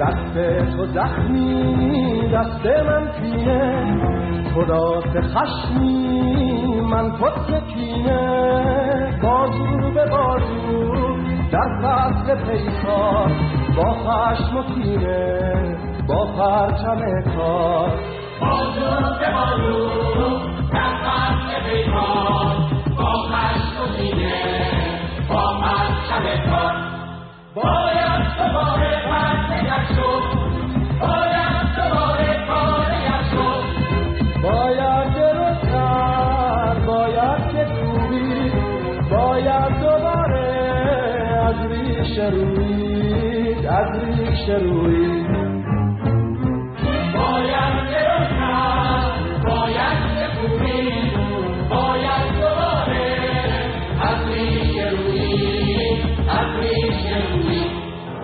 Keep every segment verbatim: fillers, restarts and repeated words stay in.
دست تو زخمی دست من پینه، تو دست خشمی من پتر کینه. بازو به بازو در فصل پیکار، با خشم و کینه با پرچم کار. بازو به بازو در فصل پیکار، با خشم و کینه با پرچم کار. باید دوباره پس یک شد، باید دوباره کار یک شد. باید درست کرد، باید که کوبی، باید دوباره از ریشه روید، از ریشه روید. باید درست کرد، باید که کوبی، باید دوباره از ریشه روید، از ریشه روید.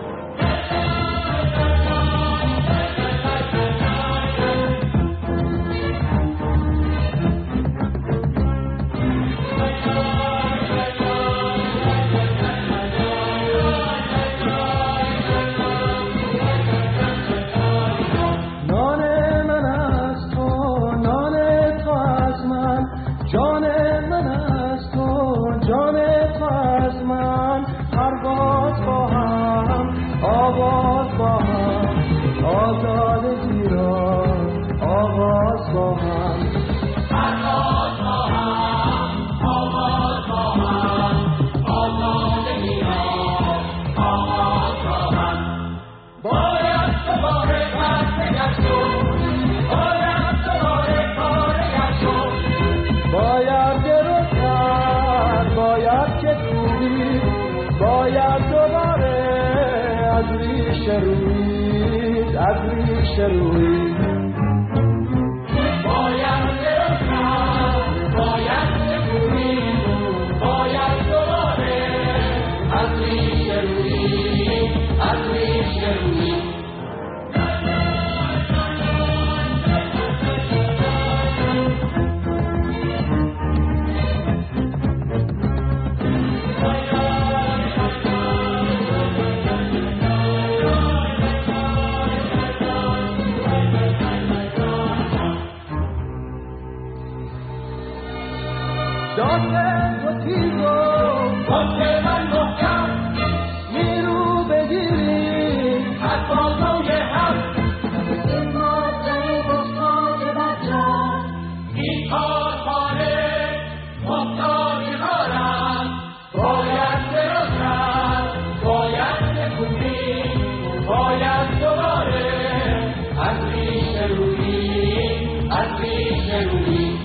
روید از ریشه روید. باید درست کرد، باید بگویید، باید دوباره از ریشه روید، از ریشه روید. داده و تیزو پشت من محکم، نیرو بگیرید از بازوی هم. این مادر محتاج بچه، این کارخانه محتاج کارم. باید درست کرد، باید بکوبید، باید دوباره از ریشه روید، از ریشه روید.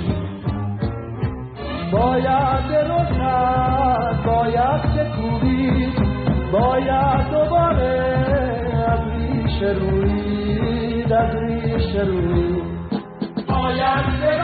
باید درست کرد، باید که کوبید، باید دوباره از ریشه روید، از ریشه روید. باید